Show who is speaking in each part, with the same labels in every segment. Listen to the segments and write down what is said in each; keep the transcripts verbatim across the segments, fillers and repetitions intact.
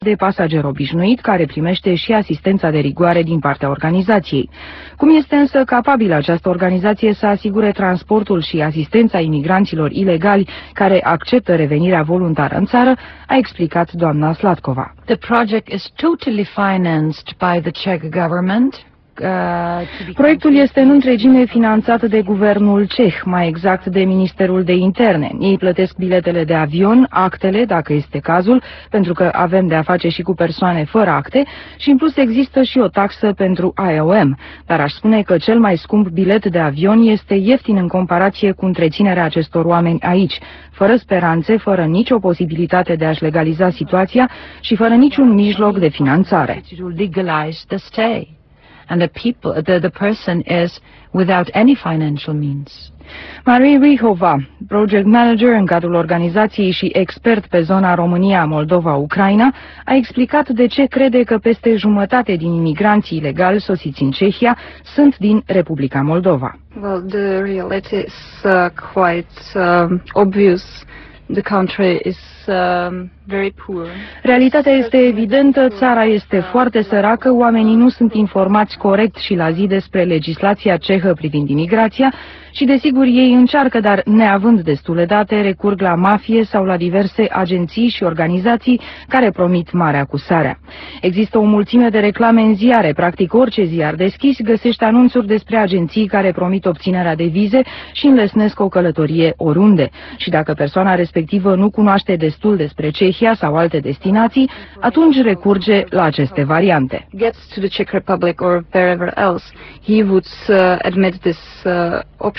Speaker 1: de pasager obișnuit care primește și asistența de rigoare din partea organizației. Cum este însă capabilă această organizație să asigure transportul și asistența imigranților ilegali care acceptă revenirea voluntară în țară, a explicat doamna Slatkova.
Speaker 2: The project is totally financed by the Czech government.
Speaker 1: Proiectul este în întregime finanțat de guvernul ceh, mai exact de Ministerul de Interne. Ei plătesc biletele de avion, actele, dacă este cazul, pentru că avem de a face și cu persoane fără acte, și în plus există și o taxă pentru I O M. Dar aș spune că cel mai scump bilet de avion este ieftin în comparație cu întreținerea acestor oameni aici, fără speranțe, fără nicio posibilitate de a-și legaliza situația și fără niciun mijloc de finanțare.
Speaker 2: And the people, the, the person is without any financial means.
Speaker 1: Marie Rihova, project manager în cadrul organizației și expert pe zona România, Moldova, Ucraina, a explicat de ce crede că peste jumătate din imigranții ilegali sosiți în Cehia sunt din Republica Moldova.
Speaker 3: Well, the reality is uh, quite uh, obvious. The country is uh, very poor.
Speaker 1: Realitatea este evidentă, țara este foarte săracă, oamenii nu sunt informați corect și la zi despre legislația cehă privind imigrația și, desigur, ei încearcă, dar neavând destule date, recurg la mafie sau la diverse agenții și organizații care promit marea cu sarea. Există o mulțime de reclame în ziare, practic orice ziar deschis găsește anunțuri despre agenții care promit obținerea de vize și înlesnesc o călătorie oriunde. Și dacă persoana respectivă nu cunoaște destul despre Cehia sau alte destinații, atunci recurge la aceste variante.
Speaker 3: Gets to the Czech Republic or wherever else, he would uh, admit this uh, option.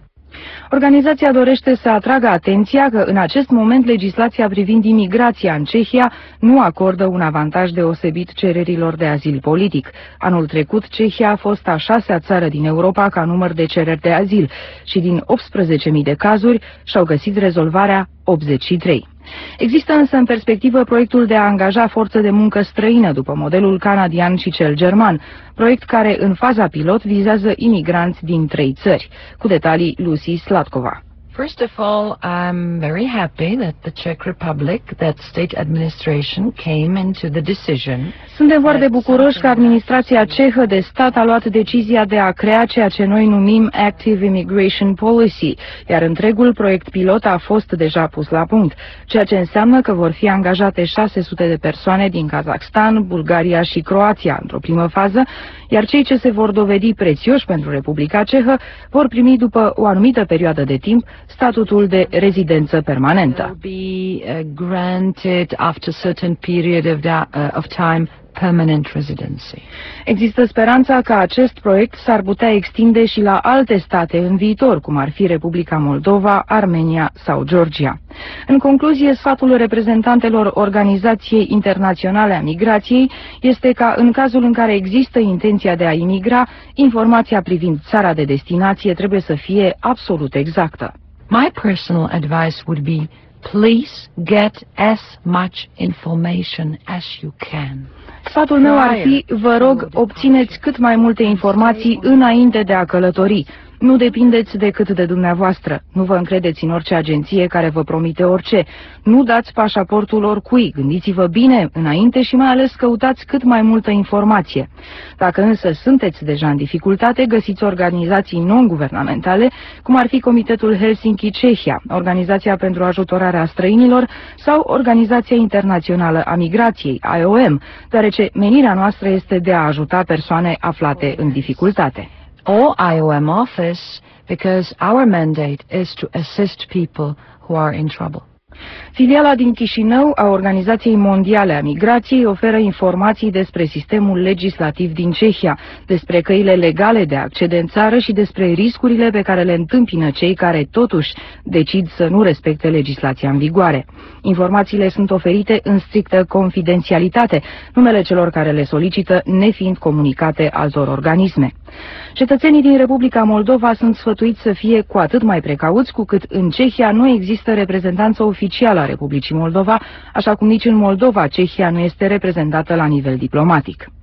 Speaker 1: Organizația dorește să atragă atenția că în acest moment legislația privind imigrația în Cehia nu acordă un avantaj deosebit cererilor de azil politic. Anul trecut, Cehia a fost a șasea țară din Europa ca număr de cereri de azil și din optsprezece mii de cazuri și-au găsit rezolvarea optzeci și trei. Există însă în perspectivă proiectul de a angaja forță de muncă străină după modelul canadian și cel german, proiect care în faza pilot vizează imigranți din trei țări. Cu detalii Lucy Slatkova.
Speaker 2: First of all, I'm very happy that the Czech Republic, that state administration came into the decision.
Speaker 1: Suntem foarte bucuroși că administrația cehă de stat a luat decizia de a crea ceea ce noi numim Active Immigration Policy, iar întregul proiect pilot a fost deja pus la punct, ceea ce înseamnă că vor fi angajate șase sute de persoane din Kazakhstan, Bulgaria și Croația într-o primă fază, iar cei ce se vor dovedi prețioși pentru Republica Cehă vor primi după o anumită perioadă de timp statutul de rezidență permanentă.
Speaker 2: Be granted after certain period of, uh, of time permanent residency.
Speaker 1: Există speranța că acest proiect s-ar putea extinde și la alte state în viitor, cum ar fi Republica Moldova, Armenia sau Georgia. În concluzie, sfatul reprezentantelor Organizației Internaționale a Migrației este ca, în cazul în care există intenția de a imigra, informația privind țara de destinație trebuie să fie absolut exactă.
Speaker 2: My personal advice would be, please get as much information as you can.
Speaker 1: Sfatul meu ar fi, vă rog, obțineți cât mai multe informații înainte de a călători. Nu depindeți decât de dumneavoastră. Nu vă încredeți în orice agenție care vă promite orice. Nu dați pașaportul oricui. Gândiți-vă bine înainte și mai ales căutați cât mai multă informație. Dacă însă sunteți deja în dificultate, găsiți organizații non-guvernamentale, cum ar fi Comitetul Helsinki Cehia, Organizația pentru Ajutorarea Străinilor sau Organizația Internațională a Migrației, I O M, deoarece menirea noastră este de a ajuta persoane aflate în dificultate.
Speaker 2: Or I O M office, because our mandate is to assist people who are in trouble.
Speaker 1: Filiala din Chișinău a Organizației Mondiale a Migrației oferă informații despre sistemul legislativ din Cehia, despre căile legale de a accede în țară și despre riscurile pe care le întâmpină cei care totuși decid să nu respecte legislația în vigoare. Informațiile sunt oferite în strictă confidențialitate, numele celor care le solicită nefiind comunicate altor organisme. Cetățenii din Republica Moldova sunt sfătuiți să fie cu atât mai precauți cu cât în Cehia nu există reprezentanță oficială a Republicii Moldova, așa cum nici în Moldova Cehia nu este reprezentată la nivel diplomatic.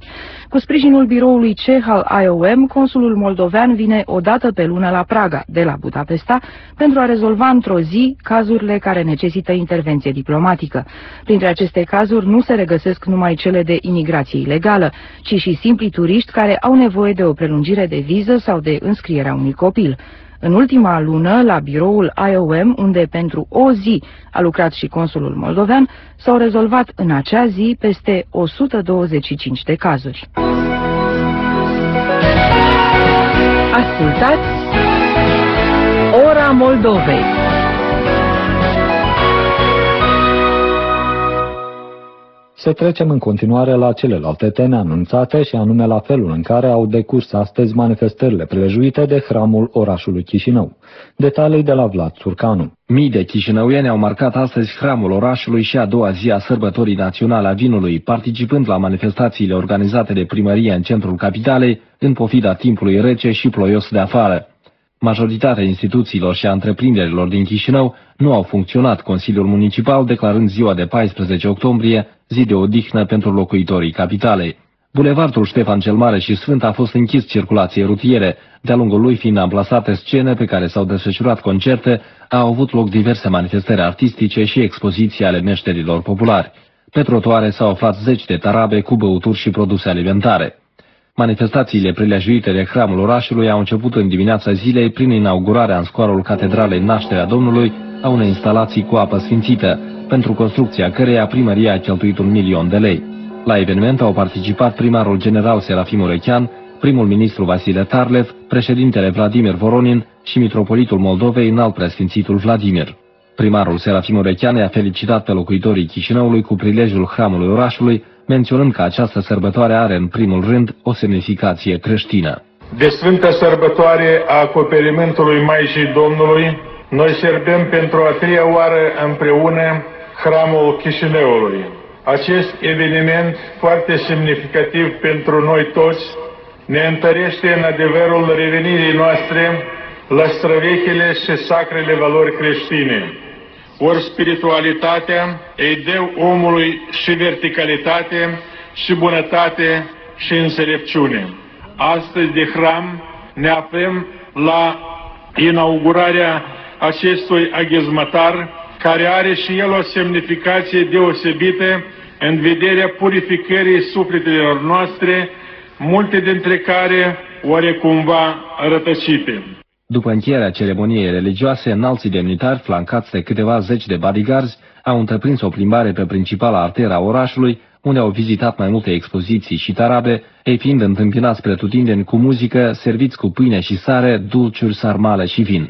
Speaker 1: Cu sprijinul biroului ceh al I O M, consulul moldovean vine o dată pe lună la Praga, de la Budapesta, pentru a rezolva într-o zi cazurile care necesită intervenție diplomatică. Printre aceste cazuri nu se regăsesc numai cele de imigrație ilegală, ci și simpli turiști care au nevoie de o prelungire de viză sau de înscrierea unui copil. În ultima lună, la biroul I O M, unde pentru o zi a lucrat și consulul moldovean, s-au rezolvat în acea zi peste o sută douăzeci și cinci de cazuri.
Speaker 2: Ascultați Ora Moldovei.
Speaker 4: Să trecem în continuare la celelalte teme anunțate și anume la felul în care au decurs astăzi manifestările prelejuite de hramul orașului Chișinău. Detalii de la Vlad Țurcanu.
Speaker 5: Mii de chișinăuieni au marcat astăzi hramul orașului și a doua zi a sărbătorii naționale a vinului, participând la manifestațiile organizate de primărie în centrul capitalei, în pofida timpului rece și ploios de afară. Majoritatea instituțiilor și a întreprinderilor din Chișinău nu au funcționat, Consiliul Municipal declarând ziua de paisprezece octombrie zi de odihnă pentru locuitorii capitalei. Bulevardul Ștefan cel Mare și Sfânt a fost închis circulației rutiere, de-a lungul lui fiind amplasate scene pe care s-au desfășurat concerte, au avut loc diverse manifestări artistice și expoziții ale meșterilor populari. Pe trotuare s-au aflat zeci de tarabe cu băuturi și produse alimentare. Manifestațiile prilejuite de hramul orașului au început în dimineața zilei prin inaugurarea în scoarul Catedralei Nașterea Domnului a unei instalații cu apă sfințită, pentru construcția căreia primăria a cheltuit un milion de lei. La eveniment au participat primarul general Serafim Urechean, primul ministru Vasile Tarlev, președintele Vladimir Voronin și mitropolitul Moldovei, înalt preasfințitul Vladimir. Primarul Serafim Urechean i-a felicitat pe locuitorii Chișinăului cu prilejul hramului orașului, menționând că această sărbătoare are în primul rând o semnificație creștină.
Speaker 6: De Sfântă Sărbătoare a Acoperimentului Maicii Domnului, noi sărbim pentru a treia oară împreună hramul Chișinăului. Acest eveniment foarte semnificativ pentru noi toți ne întărește în adevărul revenirii noastre la străvechile și sacrele valori creștine. Ori spiritualitatea îi dă omului și verticalitate, și bunătate, și înțelepciune. Astăzi de hram ne aflăm la inaugurarea acestui aghizmătar, care are și el o semnificație deosebită în vederea purificării sufletelor noastre, multe dintre care oarecumva rătăcite.
Speaker 5: După încheierea ceremoniei religioase, înalții demnitari, flancați de câteva zeci de bodyguards, au întreprins o plimbare pe principala arteră a orașului, unde au vizitat mai multe expoziții și tarabe, ei fiind întâmpinați pretutindeni cu muzică, serviți cu pâine și sare, dulciuri, sarmale și vin.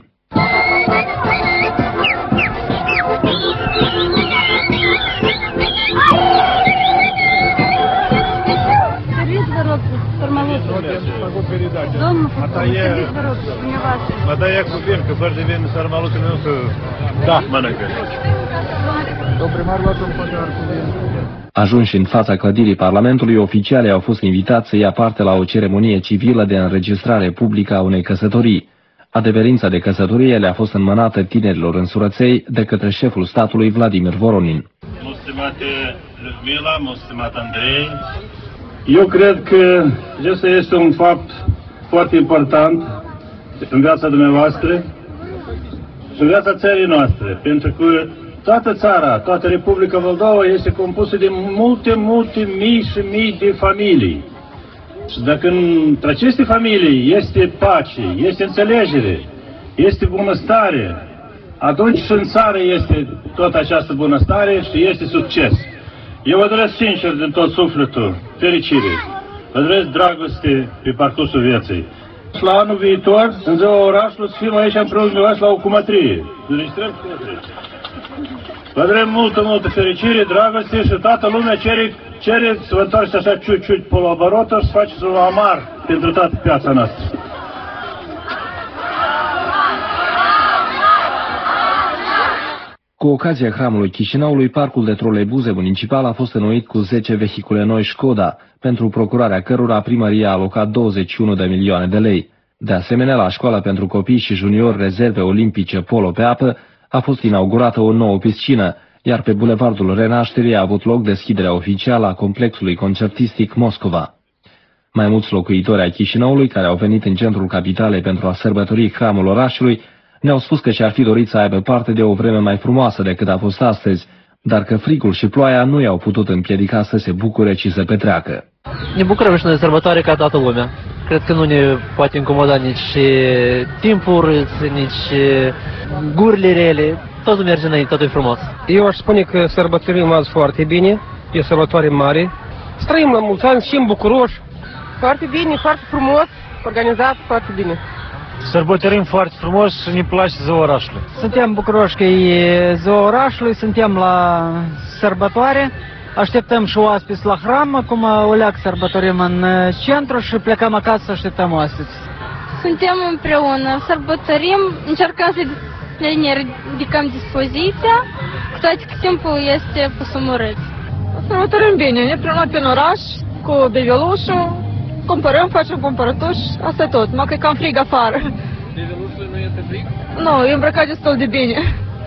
Speaker 7: Domnul, serviți, vă rog, dumneavoastră. Mă dai ea cu vin, că fără de vin sarmalutul meu să da. mănâncă. Domnul primar, luați un pădăr cu vin.
Speaker 5: Ajunși în fața clădirii Parlamentului, oficialii au fost invitați să ia parte la o ceremonie civilă de înregistrare publică a unei căsătorii. Adeverința de căsătorie le-a fost înmânată tinerilor însurăței de către șeful statului Vladimir Voronin.
Speaker 7: Mulțumate Ludmila, mulțumate Andrei. Eu cred că acesta este un fapt foarte important în viața dumneavoastră și în viața țării noastre, pentru că toată țara, toată Republica Moldova este compusă de multe, multe mii și mii de familii. Și dacă între aceste familii este pace, este înțelegere, este bunăstare, atunci și în țară este tot această bunăstare și este succes. Eu vă doresc sincer din tot sufletul fericire, vă doresc dragoste pe parcursul vieții. Și la anul viitor, în ziua orașului, să fim aici împreună de la o cumătrie. Vă doresc multă, multă fericire, dragoste și toată lumea cere, cere să vă întoarceți așa ciut-ciut pe la bărotă și să faceți un amar pentru toată piața noastră.
Speaker 5: Cu ocazia hramului Chișinăului, parcul de troleibuze municipal a fost înnoit cu zece vehicule noi Școda, pentru procurarea cărora primăria a alocat douăzeci și unu de milioane de lei. De asemenea, la școala pentru copii și juniori rezerve olimpice polo pe apă a fost inaugurată o nouă piscină, iar pe bulevardul Renașterii a avut loc deschiderea oficială a complexului concertistic Moscova. Mai mulți locuitori ai Chișinăului, care au venit în centrul capitalei pentru a sărbători hramul orașului, ne-au spus că și-ar fi dorit să aibă parte de o vreme mai frumoasă decât a fost astăzi, dar că frigul și ploaia nu i-au putut împiedica să se bucure și să petreacă.
Speaker 8: Ne bucurăm și noi de sărbătoare ca toată lumea. Cred că nu ne poate incomoda nici timpul, nici gurile rele. Totul merge înainte, totul e frumos.
Speaker 9: Eu aș spune că sărbătorim azi foarte bine, e o sărbătoare mare. Străim la mulți ani și bucuroși.
Speaker 10: Foarte bine, foarte frumos, organizat foarte bine.
Speaker 11: Sărbătorim foarte frumos și ne place ziua orașului.
Speaker 12: Suntem bucuroși că e ziua orașului, suntem la sărbătoare. Așteptăm și oaspeți la hram, acum o leac sărbătorim în centru și plecăm acasă să așteptăm oaspeți.
Speaker 13: Suntem împreună, sărbătorim, încercăm să ne ridicăm dispoziția, cu toate că timpul este pusumurât.
Speaker 10: Sărbătorim bine, ne plimăm pe oraș cu bebelușul, cumpărăm, facem cumpărătuși, asta e tot, numai că e cam frig afară.
Speaker 9: Bebelușul nu este frig?
Speaker 10: Nu, e îmbrăcat destul de bine.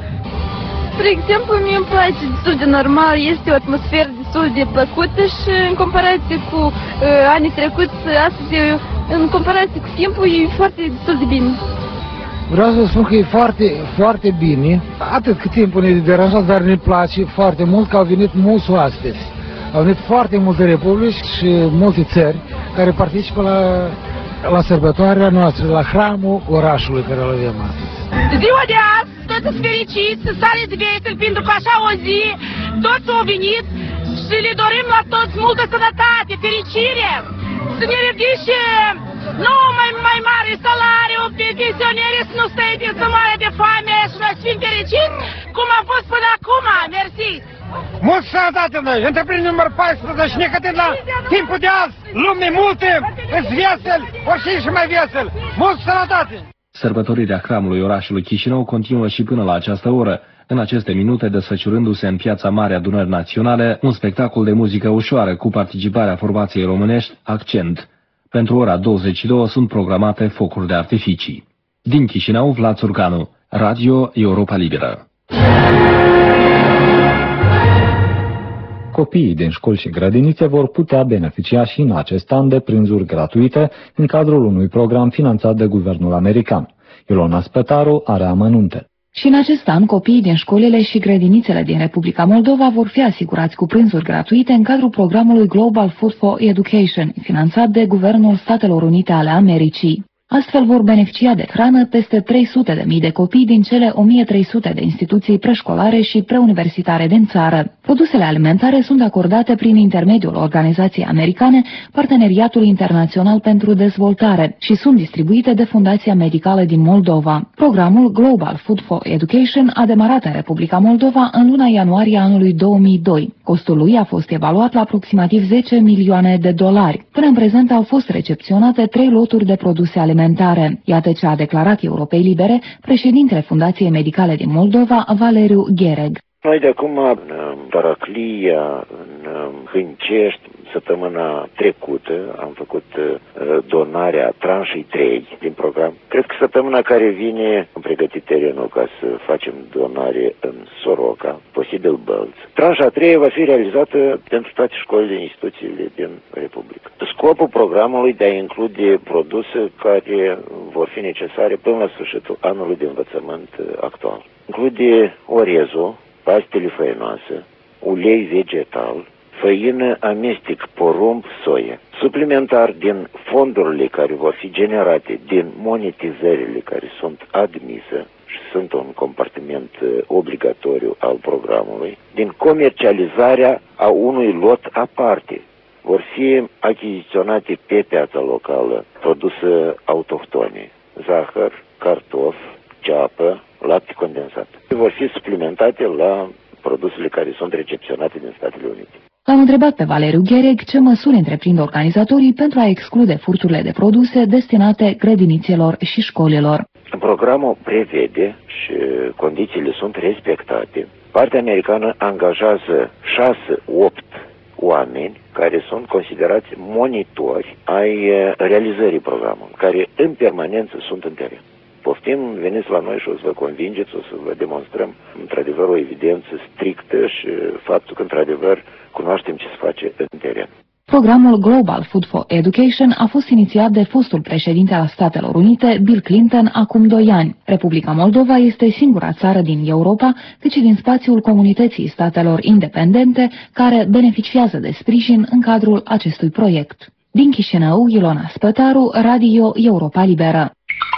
Speaker 13: Spre exemplu, mie îmi place destul de normal, este o atmosferă destul de plăcută și în comparație cu uh, anii trecuți, astăzi, în comparație cu timpul, e foarte destul de bine.
Speaker 14: Vreau să spun că e foarte, foarte bine, atât cât timpul ne deranjează, dar ne place foarte mult că au venit mulți oaspeți. Au venit foarte multe republici și multe țări care participă la, la sărbătoarea noastră, la hramul orașului care îl avem astăzi.
Speaker 15: Ziua de azi, toți sunt fericiți, stare de vesel, pentru că așa o zi, toți au venit și le dorim la toți multă sănătate, fericire, să ne ridice nu mai, mai mare salariu, pe pensionere să nu stai de sămoare de foame și noi să fim fericiți, cum am fost până acum, mersi!
Speaker 9: Multă sănătate noi, întreprindere număr paisprezece, necătând la timpul de azi, lume multe, îți vesel, orice și mai vesel, multă sănătate!
Speaker 5: Sărbătorirea hramului orașului Chișinău continuă și până la această oră, în aceste minute desfășurându-se în Piața Mare Adunări Naționale un spectacol de muzică ușoară cu participarea formației românești Accent. Pentru ora douăzeci și două sunt programate focuri de artificii. Din Chișinău, Vlad Țurcanu, Radio Europa Liberă.
Speaker 4: Copiii din școli și grădinițe vor putea beneficia și în acest an de prânzuri gratuite în cadrul unui program finanțat de guvernul american. Ilona Spetaru are amănunte.
Speaker 1: Și în acest an, copiii din școlile și grădinițele din Republica Moldova vor fi asigurați cu prânzuri gratuite în cadrul programului Global Food for Education, finanțat de Guvernul Statelor Unite ale Americii. Astfel vor beneficia de hrană peste trei sute de mii de copii din cele o mie trei sute de instituții preșcolare și preuniversitare din țară. Produsele alimentare sunt acordate prin intermediul organizației americane Parteneriatul Internațional pentru Dezvoltare și sunt distribuite de Fundația Medicală din Moldova. Programul Global Food for Education a demarat în Republica Moldova în luna ianuarie anului două mii doi. Costul lui a fost evaluat la aproximativ zece milioane de dolari. Până în prezent au fost recepționate trei loturi de produse alimentare. Iată ce a declarat Europei Libere președintele Fundației Medicale din Moldova, Valeriu Ghereg.
Speaker 16: Noi de acum în Taraclia, în Hâncești, săptămâna trecută am făcut donarea tranșei trei din program. Cred că săptămâna care vine am pregătit terenul ca să facem donare în Soroca, posibil Bălți. Tranșa trei va fi realizată pentru toate școlile și instituțiile din Republică. Scopul programului de a include produse care vor fi necesare până la sfârșitul anului de învățământ actual. Include orezul, pastele făinoase, ulei vegetal, făină, amestec, porumb, soie. Suplimentar, din fondurile care vor fi generate din monetizările care sunt admise și sunt un compartiment obligatoriu al programului, din comercializarea a unui lot aparte, vor fi achiziționate pe piața locală produse autohtone, zahăr, cartof, ceapă, lapte condensat. Vor fi suplimentate la produsele care sunt recepționate din Statele Unite.
Speaker 1: L-am întrebat pe Valeriu Ghereg ce măsuri întreprind organizatorii pentru a exclude furturile de produse destinate grădinițelor și școlilor.
Speaker 16: Programul prevede și condițiile sunt respectate. Partea americană angajează șase opt oameni care sunt considerați monitori ai realizării programului, care în permanență sunt în teren. Poftim, veniți la noi și o să vă convingeți, o să vă demonstrăm într-adevăr o evidență strictă și faptul că într-adevăr cunoaștem ce se face în teren.
Speaker 1: Programul Global Food for Education a fost inițiat de fostul președinte al Statelor Unite, Bill Clinton, acum doi ani. Republica Moldova este singura țară din Europa, cât și din spațiul comunității statelor independente, care beneficiază de sprijin în cadrul acestui proiect. Din Chișinău, Ilona Spătaru, Radio Europa Liberă.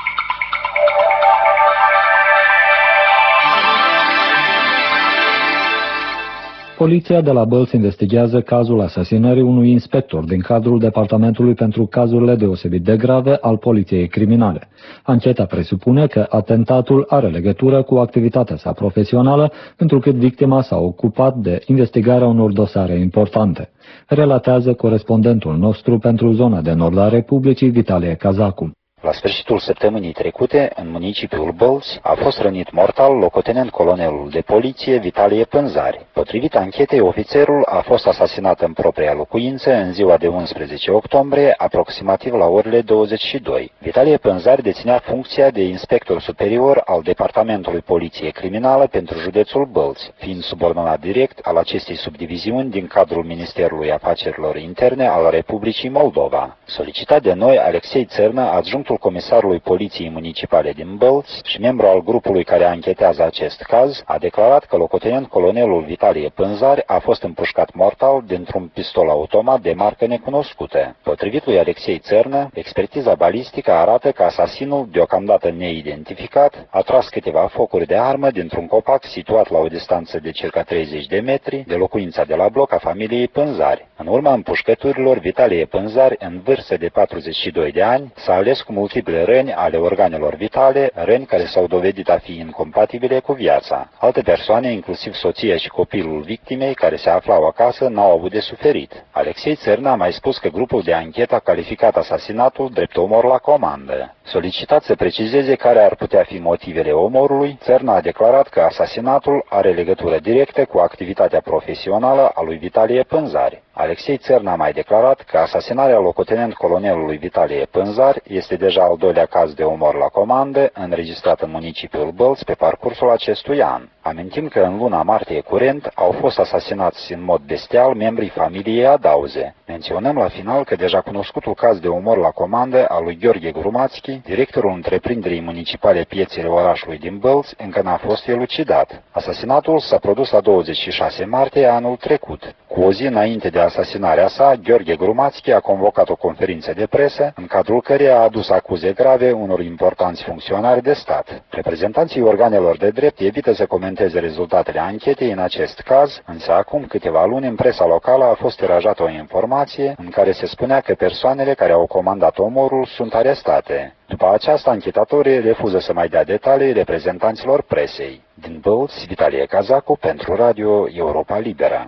Speaker 4: Poliția de la Bălți investigează cazul asasinării unui inspector din cadrul Departamentului pentru cazurile deosebit de grave al Poliției Criminale. Ancheta presupune că atentatul are legătură cu activitatea sa profesională, întrucât victima s-a ocupat de investigarea unor dosare importante. Relatează corespondentul nostru pentru zona de nord a Republicii, Vitalie Cazacu.
Speaker 17: La sfârșitul săptămânii trecute, în municipiul Bălți, a fost rănit mortal locotenent colonelul de poliție Vitalie Pânzari. Potrivit anchetei, ofițerul a fost asasinat în propria locuință în ziua de unsprezece octombrie, aproximativ la orele douăzeci și doi. Vitalie Pânzari deținea funcția de inspector superior al Departamentului Poliție Criminală pentru județul Bălți, fiind subordonat direct al acestei subdiviziuni din cadrul Ministerului Afacerilor Interne al Republicii Moldova. Solicitat de noi, Alexei Țărnă, adjunct comisarului Poliției Municipale din Bălți și membru al grupului care anchetează acest caz, a declarat că locotenent colonelul Vitalie Pânzari a fost împușcat mortal dintr-un pistol automat de marcă necunoscută. Potrivit lui Alexei Țărnă, expertiza balistică arată că asasinul, deocamdată neidentificat, a tras câteva focuri de armă dintr-un copac situat la o distanță de circa treizeci de metri de locuința de la bloc a familiei Pânzari. În urma împușcăturilor, Vitalie Pânzari, în vârstă de patruzeci și doi de ani, s-a ales cu multiple răni ale organelor vitale, răni care s-au dovedit a fi incompatibile cu viața. Alte persoane, inclusiv soția și copilul victimei, care se aflau acasă, n-au avut de suferit. Alexei Țărnă a mai spus că grupul de anchetă a calificat asasinatul drept omor la comandă. Solicitat să precizeze care ar putea fi motivele omorului, Țărnă a declarat că asasinatul are legătură directă cu activitatea profesională a lui Vitalie Pânzari. Alexei Țărnă a mai declarat că asasinarea locotenent colonelului Vitalie Pânzari este deja al doilea caz de omor la comandă înregistrat în municipiul Bălți pe parcursul acestui an. Amintim că în luna martie curent au fost asasinați în mod bestial membrii familiei Adauze. Menționăm la final că deja cunoscutul caz de omor la comandă al lui Gheorghe Grumațchi, directorul întreprinderii municipale Piețele orașului din Bălți, încă n-a fost elucidat. Asasinatul s-a produs la douăzeci și șase martie anul trecut. Cu o zi înainte de asasinarea sa, Gheorghe Grumațchi a convocat o conferință de presă, în cadrul căreia a adus acuze grave unor importanți funcționari de stat. Reprezentanții organelor de drept evită să comenteze rezultatele anchetei în acest caz, însă acum câteva luni în presa locală a fost tirajată o informație în care se spunea că persoanele care au comandat omorul sunt arestate. După aceasta, anchetatorii refuză să mai dea detalii reprezentanților presei. Din Bălți, Vitalie Cazacu pentru Radio Europa Liberă.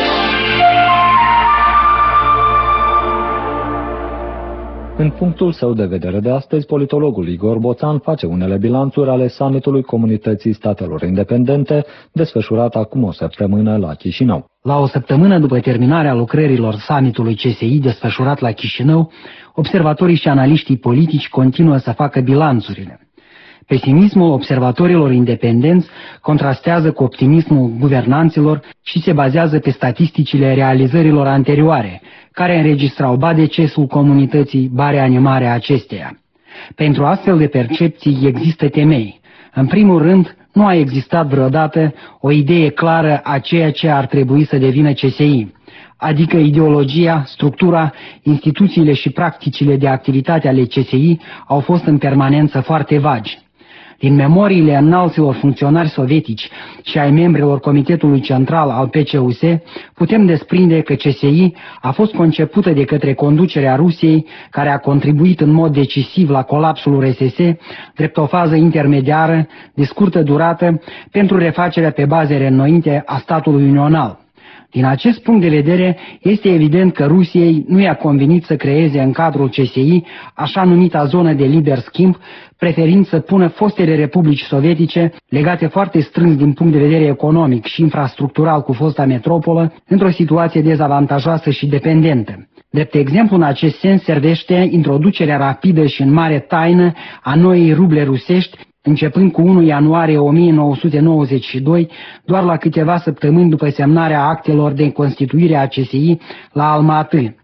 Speaker 4: În punctul său de vedere de astăzi, politologul Igor Boțan face unele bilanțuri ale summitului Comunității Statelor Independente, desfășurat acum o săptămână la Chișinău.
Speaker 18: La o săptămână după terminarea lucrărilor summitului C S I desfășurat la Chișinău, observatorii și analiștii politici continuă să facă bilanțurile. Pesimismul observatorilor independenți contrastează cu optimismul guvernanților și se bazează pe statisticile realizărilor anterioare, care înregistrau ba decesul comunității, ba reanimarea acesteia. Pentru astfel de percepții există temei. În primul rând, nu a existat vreodată o idee clară a ceea ce ar trebui să devină C S I, adică ideologia, structura, instituțiile și practicile de activitate ale C S I au fost în permanență foarte vagi. Din memoriile înalților funcționari sovietici și ai membrilor Comitetului Central al P C U S, putem desprinde că C S I a fost concepută de către conducerea Rusiei, care a contribuit în mod decisiv la colapsul R S S, drept o fază intermediară, de scurtă durată, pentru refacerea pe baze reînnoite a statului unional. Din acest punct de vedere, este evident că Rusiei nu i-a convenit să creeze în cadrul C S I așa numita zonă de liber schimb, preferind să pună fostele republici sovietice, legate foarte strâns din punct de vedere economic și infrastructural cu fosta metropolă, într-o situație dezavantajoasă și dependentă. Drept exemplu, în acest sens servește introducerea rapidă și în mare taină a noii ruble rusești, începând cu întâi ianuarie o mie nouă sute nouăzeci și doi, doar la câteva săptămâni după semnarea actelor de constituire a C S I la Almaty.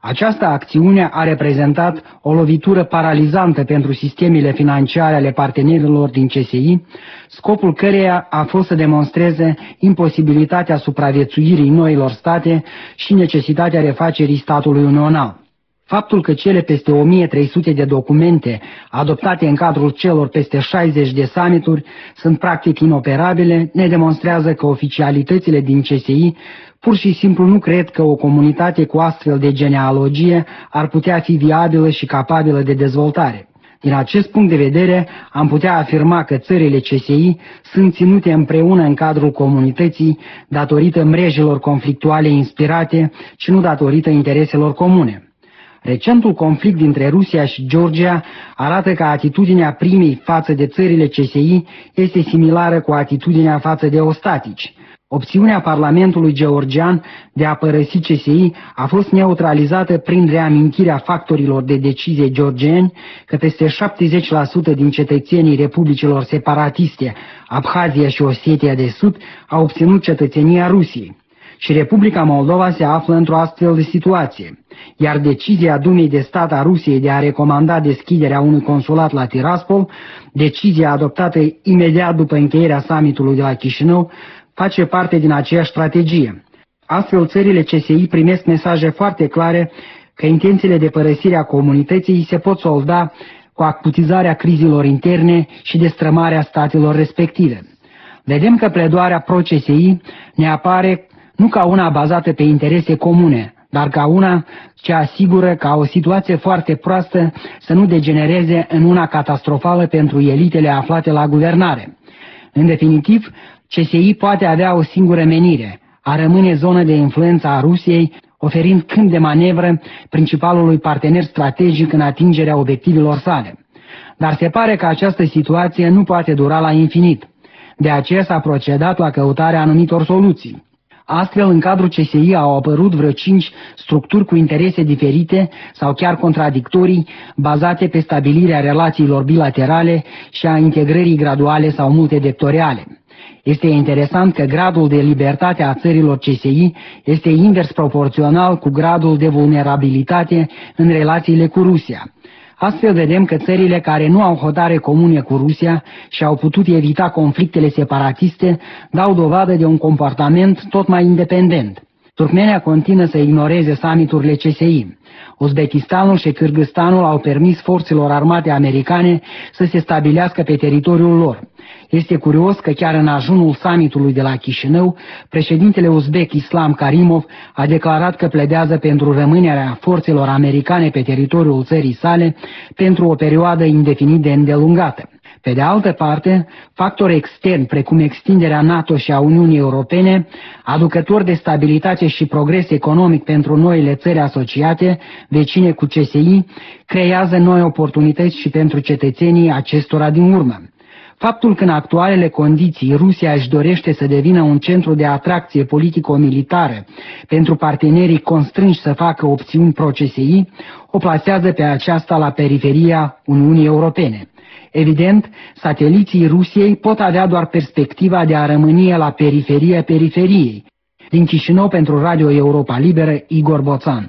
Speaker 18: Această acțiune a reprezentat o lovitură paralizantă pentru sistemele financiare ale partenerilor din C S I, scopul căreia a fost să demonstreze imposibilitatea supraviețuirii noilor state și necesitatea refacerii statului unional. Faptul că cele peste o mie trei sute de documente adoptate în cadrul celor peste șaizeci de summituri sunt practic inoperabile ne demonstrează că oficialitățile din C S I pur și simplu nu cred că o comunitate cu astfel de genealogie ar putea fi viabilă și capabilă de dezvoltare. Din acest punct de vedere, am putea afirma că țările C S I sunt ținute împreună în cadrul comunității datorită mrejelor conflictuale inspirate și nu datorită intereselor comune. Recentul conflict dintre Rusia și Georgia arată că atitudinea primei față de țările C S I este similară cu atitudinea față de ostatici. Opțiunea Parlamentului georgian de a părăsi C S I a fost neutralizată prin reamintirea factorilor de decizie georgieni că peste șaptezeci la sută din cetățenii republicilor separatiste, Abhazia și Osetia de Sud, au obținut cetățenia Rusiei. Și Republica Moldova se află într-o astfel de situație, iar decizia Dumei de Stat a Rusiei de a recomanda deschiderea unui consulat la Tiraspol, decizia adoptată imediat după încheierea summitului de la Chișinău, face parte din aceeași strategie. Astfel, țările C S I primesc mesaje foarte clare că intențiile de părăsire a comunității se pot solda cu acutizarea crizelor interne și destrămarea statelor respective. Vedem că pledoarea pro-C S I ne apare nu ca una bazată pe interese comune, dar ca una ce asigură ca o situație foarte proastă să nu degenereze în una catastrofală pentru elitele aflate la guvernare. În definitiv, C S I poate avea o singură menire, a rămâne zonă de influență a Rusiei, oferind câmp de manevră principalului partener strategic în atingerea obiectivelor sale. Dar se pare că această situație nu poate dura la infinit. De aceea s-a procedat la căutarea anumitor soluții. Astfel, în cadrul C S I au apărut vreo cinci structuri cu interese diferite sau chiar contradictorii, bazate pe stabilirea relațiilor bilaterale și a integrării graduale sau multidectoriale. Este interesant că gradul de libertate a țărilor C S I este invers proporțional cu gradul de vulnerabilitate în relațiile cu Rusia. Astfel vedem că țările care nu au hotare comune cu Rusia și au putut evita conflictele separatiste dau dovadă de un comportament tot mai independent. Turkmenia continuă să ignoreze summiturile C S I. Uzbekistanul și Kârgâzstanul au permis forțelor armate americane să se stabilească pe teritoriul lor. Este curios că chiar în ajunul summitului de la Chișinău, președintele uzbek Islam Karimov a declarat că pledează pentru rămânerea forțelor americane pe teritoriul țării sale pentru o perioadă indefinit de îndelungată. Pe de altă parte, factori externi precum extinderea NATO și a Uniunii Europene, aducători de stabilitate și progres economic pentru noile țări asociate, vecine cu C S I, creează noi oportunități și pentru cetățenii acestora din urmă. Faptul că în actualele condiții Rusia își dorește să devină un centru de atracție politico-militară pentru partenerii constrânși să facă opțiuni pro-C S I, o plasează pe aceasta la periferia Uniunii Europene. Evident, sateliții Rusiei pot avea doar perspectiva de a rămâne la periferia periferiei. Din Chișinău pentru Radio Europa Liberă, Igor Boțan.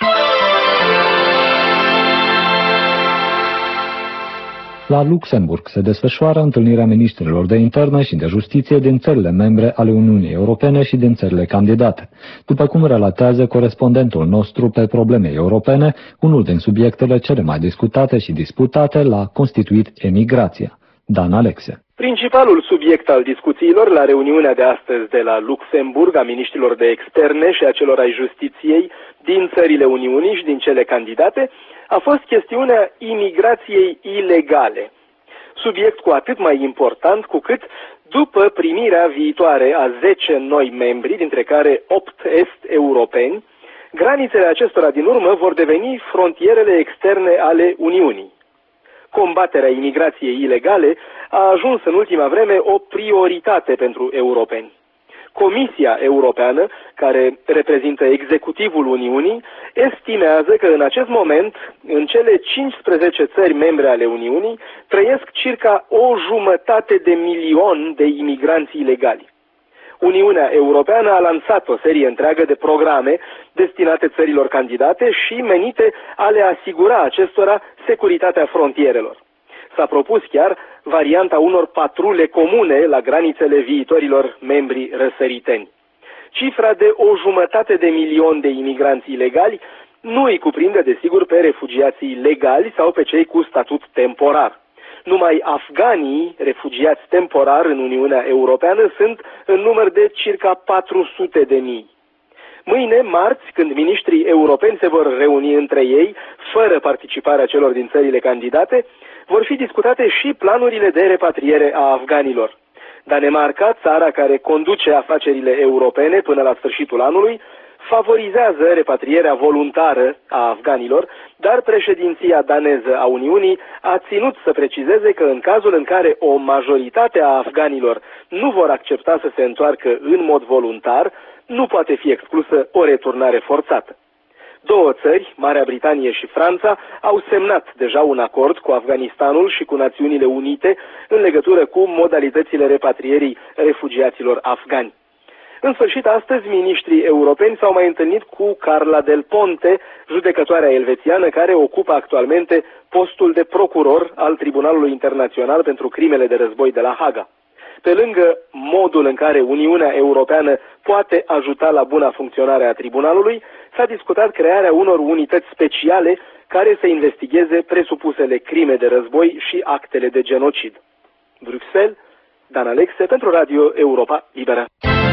Speaker 4: La Luxemburg se desfășoară întâlnirea ministrilor de interne și de justiție din țările membre ale Uniunii Europene și din țările candidate. După cum relatează corespondentul nostru pe probleme europene, unul din subiectele cele mai discutate și disputate l-a constituit emigrația. Dan Alexe.
Speaker 19: Principalul subiect al discuțiilor la reuniunea de astăzi de la Luxemburg a miniștrilor de externe și a celor ai justiției din țările Uniunii și din cele candidate a fost chestiunea imigrației ilegale. Subiect cu atât mai important cu cât, după primirea viitoare a zece noi membri, dintre care opt est-europeni, granițele acestora din urmă vor deveni frontierele externe ale Uniunii. Combaterea imigrației ilegale a ajuns în ultima vreme o prioritate pentru europeni. Comisia Europeană, care reprezintă executivul Uniunii, estimează că în acest moment, în cele cincisprezece țări membre ale Uniunii, trăiesc circa o jumătate de milion de imigranți ilegali. Uniunea Europeană a lansat o serie întreagă de programe destinate țărilor candidate și menite a le asigura acestora securitatea frontierelor. S-a propus chiar varianta unor patrule comune la granițele viitorilor membri răsăriteni. Cifra de o jumătate de milion de imigranți ilegali nu îi cuprinde, desigur, pe refugiații legali sau pe cei cu statut temporar. Numai afganii refugiați temporar în Uniunea Europeană sunt în număr de circa patru sute de mii. Mâine, marți, când miniștrii europeni se vor reuni între ei, fără participarea celor din țările candidate, vor fi discutate și planurile de repatriere a afganilor. Danemarca, țara care conduce afacerile europene până la sfârșitul anului, favorizează repatrierea voluntară a afganilor, dar președinția daneză a Uniunii a ținut să precizeze că în cazul în care o majoritate a afganilor nu vor accepta să se întoarcă în mod voluntar, nu poate fi exclusă o returnare forțată. Două țări, Marea Britanie și Franța, au semnat deja un acord cu Afganistanul și cu Națiunile Unite în legătură cu modalitățile repatrierii refugiaților afgani. În sfârșit, astăzi, miniștrii europeni s-au mai întâlnit cu Carla Del Ponte, judecătoarea elvețiană care ocupă actualmente postul de procuror al Tribunalului Internațional pentru Crimele de Război de la Haga. Pe lângă modul în care Uniunea Europeană poate ajuta la buna funcționare a tribunalului, s-a discutat crearea unor unități speciale care să investigheze presupusele crime de război și actele de genocid. Bruxelles, Dan Alexe pentru Radio Europa Liberă.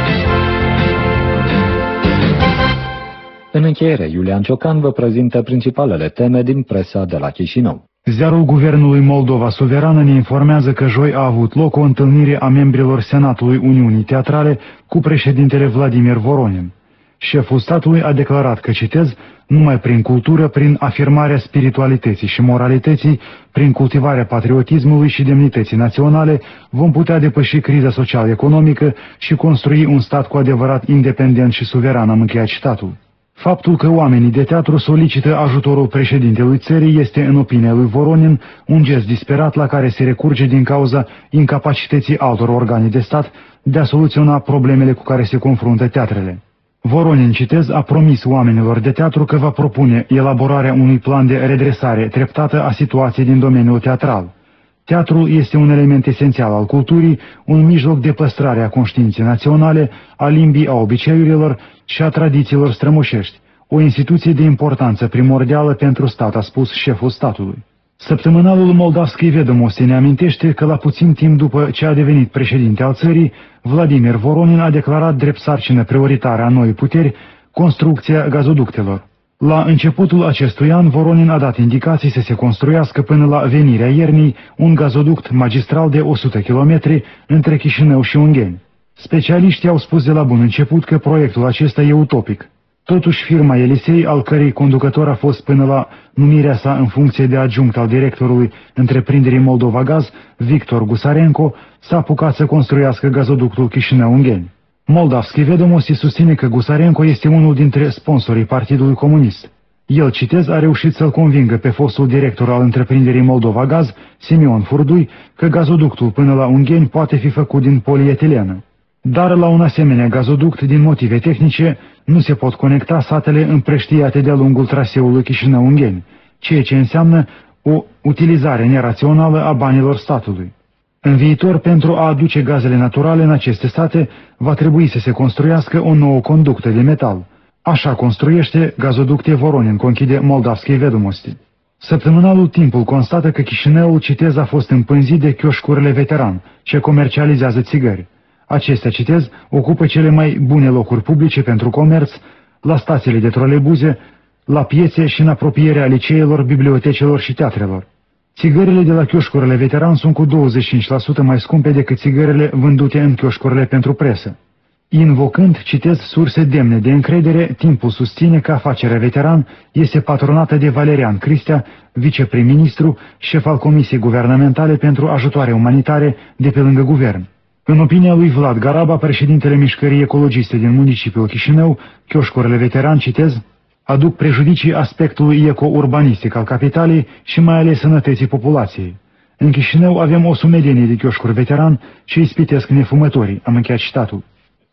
Speaker 4: În încheiere, Iulian Ciocan vă prezintă principalele teme din presa de la Chișinău.
Speaker 20: Ziarul Guvernului Moldova Suverană ne informează că joi a avut loc o întâlnire a membrilor Senatului Uniunii Teatrale cu președintele Vladimir Voronin. Șeful statului a declarat că, citez, numai prin cultură, prin afirmarea spiritualității și moralității, prin cultivarea patriotismului și demnității naționale, vom putea depăși criza social-economică și construi un stat cu adevărat independent și suveran, am încheiat citatul. Faptul că oamenii de teatru solicită ajutorul președintelui țării este, în opinia lui Voronin, un gest disperat la care se recurge din cauza incapacității altor organe de stat de a soluționa problemele cu care se confruntă teatrele. Voronin, citez, a promis oamenilor de teatru că va propune elaborarea unui plan de redresare treptată a situației din domeniul teatral. Teatrul este un element esențial al culturii, un mijloc de păstrare a conștiinței naționale, a limbii, a obiceiurilor și a tradițiilor strămoșești, o instituție de importanță primordială pentru stat, a spus șeful statului. Săptămânalul Moldavskii Vedomosti ne amintește că la puțin timp după ce a devenit președinte al țării, Vladimir Voronin a declarat drept sarcină prioritară a noii puteri construcția gazoductelor. La începutul acestui an, Voronin a dat indicații să se construiască până la venirea iernii un gazoduct magistral de o sută de kilometri între Chișinău și Ungheni. Specialiștii au spus de la bun început că proiectul acesta e utopic. Totuși, firma Elisei, al cărei conducător a fost până la numirea sa în funcție de adjunct al directorului întreprinderii Moldova Gaz, Victor Gusarenko, s-a apucat să construiască gazoductul Chișinău-Ungheni. Moldavskii Vedomosti susține că Gusarenko este unul dintre sponsorii Partidului Comunist. El, citez, a reușit să-l convingă pe fostul director al întreprinderii Moldova Gaz, Simeon Furdui, că gazoductul până la Ungheni poate fi făcut din polietilenă. Dar la un asemenea gazoduct, din motive tehnice, nu se pot conecta satele împrăștiate de-a lungul traseului Chișinău-Ungheni, ceea ce înseamnă o utilizare nerațională a banilor statului. În viitor, pentru a aduce gazele naturale în aceste sate, va trebui să se construiască o nouă conductă de metal. Așa construiește gazoducte Voronin, conchide Moldavskii Vedomosti. Săptămânalul Timpul constată că Chișinăul, citez, a fost împânzit de chioșcurile Veteran, ce comercializează țigări. Acestea, citez, ocupă cele mai bune locuri publice pentru comerț, la stațiile de troleibuze, la piețe și în apropierea liceelor, bibliotecilor și teatrelor. Țigările de la chioșcurile Veteran sunt cu douăzeci și cinci la sută mai scumpe decât țigările vândute în chioșcurile pentru presă. Invocând, citez, surse demne de încredere, Timpul susține că afacerea Veteran este patronată de Valerian Cristea, viceprim-ministru, șef al Comisiei Guvernamentale pentru Ajutoare Umanitare de pe lângă guvern. În opinia lui Vlad Garaba, președintele Mișcării Ecologiste din municipiul Chișinău, chioșcurile Veteran, citez, aduc prejudicii aspectului eco-urbanistic al capitalei și mai ales sănătății populației. În Chișinău avem o sumedenie de chioșcuri Veteran și ispitesc nefumătorii, am încheiat citatul.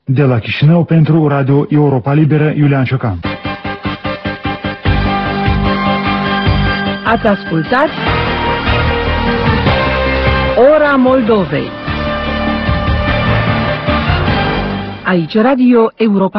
Speaker 20: De la Chișinău pentru Radio Europa Liberă, Iulian Ciocan.
Speaker 1: Ați ascultat Ora Moldovei. Aici Radio Europa